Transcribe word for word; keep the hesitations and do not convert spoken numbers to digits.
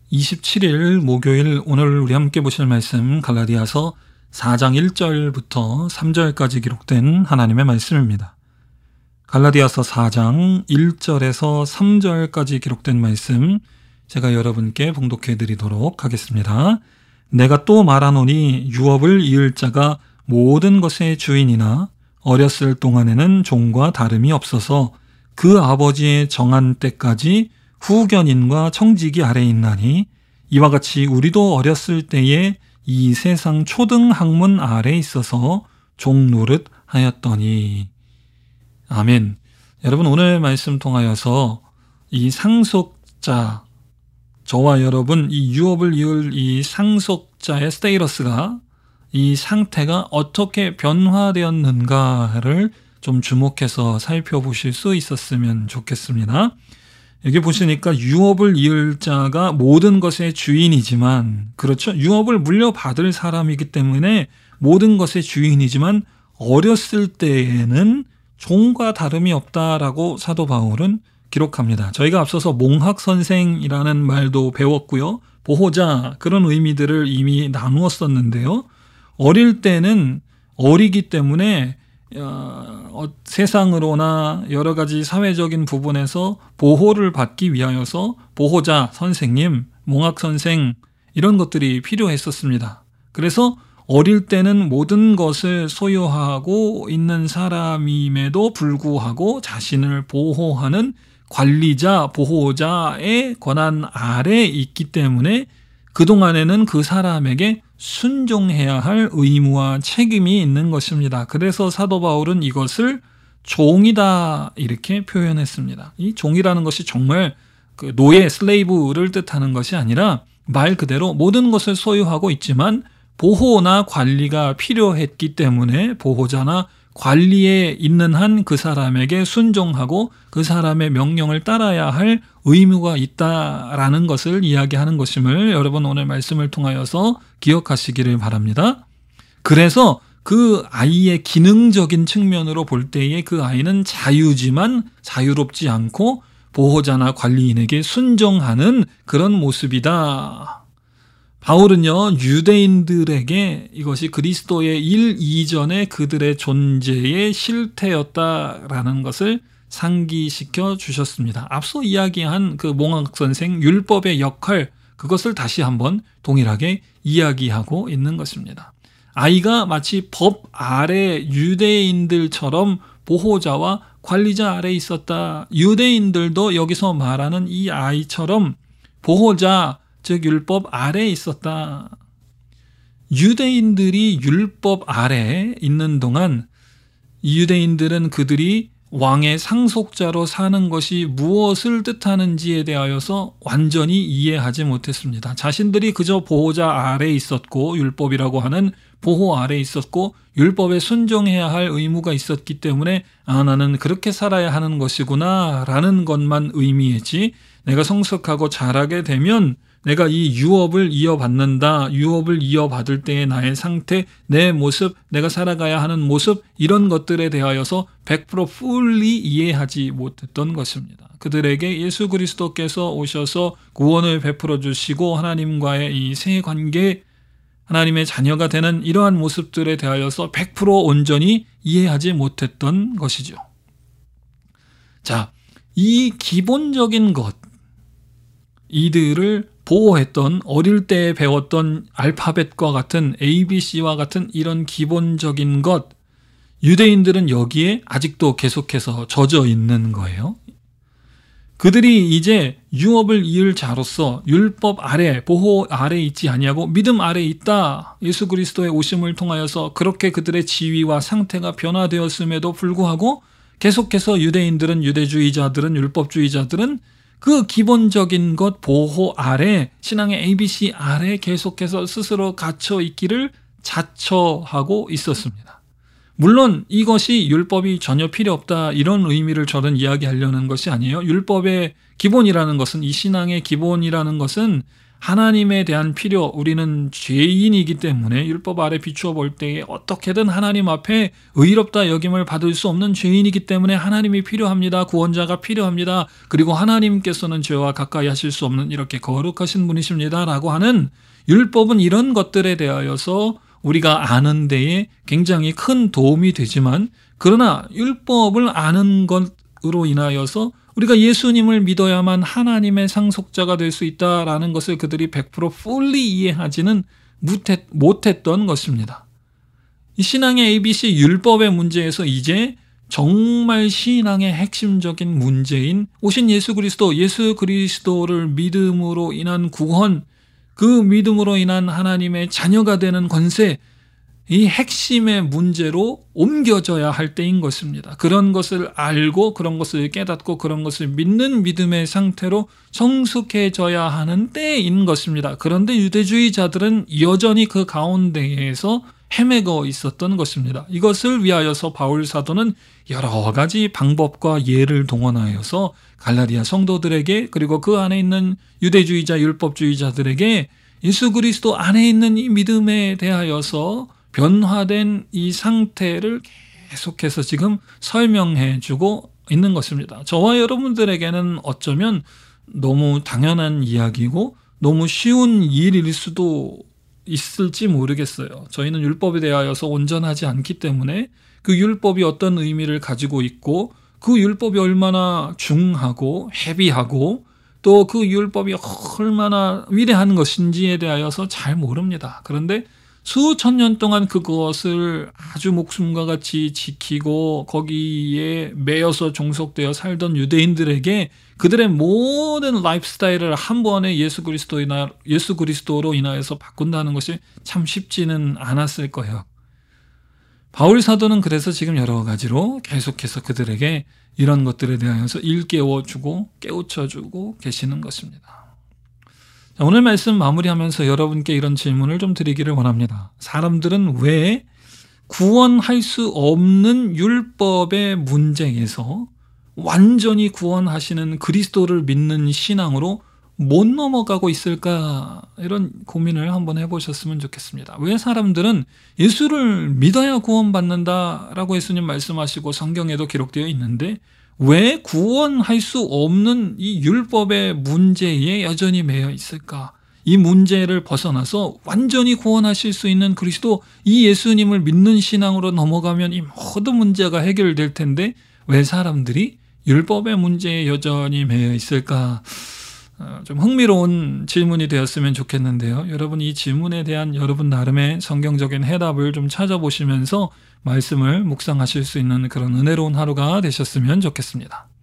이십칠 일 목요일, 오늘 우리 함께 보실 말씀 갈라디아서 사 장 일 절부터 삼 절까지 기록된 하나님의 말씀입니다. 갈라디아서 사 장 일 절에서 삼 절까지 기록된 말씀 제가 여러분께 봉독해 드리도록 하겠습니다. 내가 또 말하노니 유업을 이을 자가 모든 것의 주인이나 어렸을 동안에는 종과 다름이 없어서 그 아버지의 정한 때까지 후견인과 청지기 아래에 있나니 이와 같이 우리도 어렸을 때에 이 세상 초등 학문 아래에 있어서 종 노릇 하였더니. 아멘. 여러분, 오늘 말씀 통하여서 이 상속자, 저와 여러분 이 유업을 이을 이 상속자의 스테이러스가, 이 상태가 어떻게 변화되었는가를 좀 주목해서 살펴보실 수 있었으면 좋겠습니다. 여기 보시니까 유업을 이을 자가 모든 것의 주인이지만, 그렇죠? 유업을 물려받을 사람이기 때문에 모든 것의 주인이지만 어렸을 때에는 종과 다름이 없다라고 사도 바울은 기록합니다. 저희가 앞서서 몽학선생이라는 말도 배웠고요. 보호자, 그런 의미들을 이미 나누었었는데요. 어릴 때는 어리기 때문에 어, 세상으로나 여러 가지 사회적인 부분에서 보호를 받기 위하여서 보호자, 선생님, 몽학선생 이런 것들이 필요했었습니다. 그래서 어릴 때는 모든 것을 소유하고 있는 사람임에도 불구하고 자신을 보호하는 관리자, 보호자의 권한 아래에 있기 때문에 그동안에는 그 사람에게 순종해야 할 의무와 책임이 있는 것입니다. 그래서 사도 바울은 이것을 종이다 이렇게 표현했습니다. 이 종이라는 것이 정말 그 노예, 슬레이브를 뜻하는 것이 아니라 말 그대로 모든 것을 소유하고 있지만 보호나 관리가 필요했기 때문에 보호자나 관리에 있는 한 그 사람에게 순종하고 그 사람의 명령을 따라야 할 의무가 있다라는 것을 이야기하는 것임을 여러분 오늘 말씀을 통하여서 기억하시기를 바랍니다. 그래서 그 아이의 기능적인 측면으로 볼 때에 그 아이는 자유지만 자유롭지 않고 보호자나 관리인에게 순종하는 그런 모습이다. 바울은요, 유대인들에게 이것이 그리스도의 일 이전에 그들의 존재의 실태였다라는 것을 상기시켜 주셨습니다. 앞서 이야기한 그 몽학선생 율법의 역할, 그것을 다시 한번 동일하게 이야기하고 있는 것입니다. 아이가 마치 법 아래 유대인들처럼 보호자와 관리자 아래에 있었다. 유대인들도 여기서 말하는 이 아이처럼 보호자, 즉 율법 아래에 있었다. 유대인들이 율법 아래에 있는 동안 유대인들은 그들이 왕의 상속자로 사는 것이 무엇을 뜻하는지에 대하여서 완전히 이해하지 못했습니다. 자신들이 그저 보호자 아래에 있었고 율법이라고 하는 보호 아래에 있었고 율법에 순종해야 할 의무가 있었기 때문에 아, 나는 그렇게 살아야 하는 것이구나 라는 것만 의미했지, 내가 성숙하고 자라게 되면 내가 이 유업을 이어받는다, 유업을 이어받을 때의 나의 상태, 내 모습, 내가 살아가야 하는 모습, 이런 것들에 대하여서 백 퍼센트 fully 이해하지 못했던 것입니다. 그들에게 예수 그리스도께서 오셔서 구원을 베풀어 주시고 하나님과의 이 새 관계, 하나님의 자녀가 되는 이러한 모습들에 대하여서 백 퍼센트 온전히 이해하지 못했던 것이죠. 자, 이 기본적인 것, 이들을 보호했던, 어릴 때 배웠던 알파벳과 같은 에이비씨와 같은 이런 기본적인 것, 유대인들은 여기에 아직도 계속해서 젖어 있는 거예요. 그들이 이제 유업을 이을 자로서 율법 아래, 보호 아래 있지 아니하고 믿음 아래 있다. 예수 그리스도의 오심을 통하여서 그렇게 그들의 지위와 상태가 변화되었음에도 불구하고 계속해서 유대인들은, 유대주의자들은, 율법주의자들은 그 기본적인 것 보호 아래, 신앙의 에이비씨 아래 계속해서 스스로 갇혀 있기를 자처하고 있었습니다. 물론 이것이 율법이 전혀 필요 없다 이런 의미를 저는 이야기하려는 것이 아니에요. 율법의 기본이라는 것은, 이 신앙의 기본이라는 것은 하나님에 대한 필요, 우리는 죄인이기 때문에 율법 아래 비추어 볼 때에 어떻게든 하나님 앞에 의롭다 여김을 받을 수 없는 죄인이기 때문에 하나님이 필요합니다. 구원자가 필요합니다. 그리고 하나님께서는 죄와 가까이 하실 수 없는 이렇게 거룩하신 분이십니다. 라고 하는 율법은 이런 것들에 대하여서 우리가 아는 데에 굉장히 큰 도움이 되지만, 그러나 율법을 아는 것으로 인하여서 우리가 예수님을 믿어야만 하나님의 상속자가 될 수 있다라는 것을 그들이 백 퍼센트 fully 이해하지는 못했, 못했던 것입니다. 이 신앙의 에이비씨 율법의 문제에서 이제 정말 신앙의 핵심적인 문제인 오신 예수 그리스도, 예수 그리스도를 믿음으로 인한 구원, 그 믿음으로 인한 하나님의 자녀가 되는 권세, 이 핵심의 문제로 옮겨져야 할 때인 것입니다. 그런 것을 알고 그런 것을 깨닫고 그런 것을 믿는 믿음의 상태로 성숙해져야 하는 때인 것입니다. 그런데 유대주의자들은 여전히 그 가운데에서 헤매고 있었던 것입니다. 이것을 위하여서 바울 사도는 여러 가지 방법과 예를 동원하여서 갈라디아 성도들에게, 그리고 그 안에 있는 유대주의자 율법주의자들에게 예수 그리스도 안에 있는 이 믿음에 대하여서 변화된 이 상태를 계속해서 지금 설명해 주고 있는 것입니다. 저와 여러분들에게는 어쩌면 너무 당연한 이야기고 너무 쉬운 일일 수도 있을지 모르겠어요. 저희는 율법에 대하여서 온전하지 않기 때문에 그 율법이 어떤 의미를 가지고 있고 그 율법이 얼마나 중하고 헤비하고 또 그 율법이 얼마나 위대한 것인지에 대하여서 잘 모릅니다. 그런데 수천 년 동안 그것을 아주 목숨과 같이 지키고 거기에 매여서 종속되어 살던 유대인들에게 그들의 모든 라이프 스타일을 한 번에 예수 그리스도이나 예수 그리스도로 인하여서 바꾼다는 것이 참 쉽지는 않았을 거예요. 바울 사도는 그래서 지금 여러 가지로 계속해서 그들에게 이런 것들에 대하여서 일깨워주고 깨우쳐주고 계시는 것입니다. 자, 오늘 말씀 마무리하면서 여러분께 이런 질문을 좀 드리기를 원합니다. 사람들은 왜 구원할 수 없는 율법의 문제에서 완전히 구원하시는 그리스도를 믿는 신앙으로 못 넘어가고 있을까? 이런 고민을 한번 해보셨으면 좋겠습니다. 왜 사람들은 예수를 믿어야 구원받는다라고 예수님 말씀하시고 성경에도 기록되어 있는데 왜 구원할 수 없는 이 율법의 문제에 여전히 매여 있을까? 이 문제를 벗어나서 완전히 구원하실 수 있는 그리스도, 이 예수님을 믿는 신앙으로 넘어가면 이 모든 문제가 해결될 텐데 왜 사람들이 율법의 문제에 여전히 매여 있을까? 좀 흥미로운 질문이 되었으면 좋겠는데요. 여러분 이 질문에 대한 여러분 나름의 성경적인 해답을 좀 찾아보시면서 말씀을 묵상하실 수 있는 그런 은혜로운 하루가 되셨으면 좋겠습니다.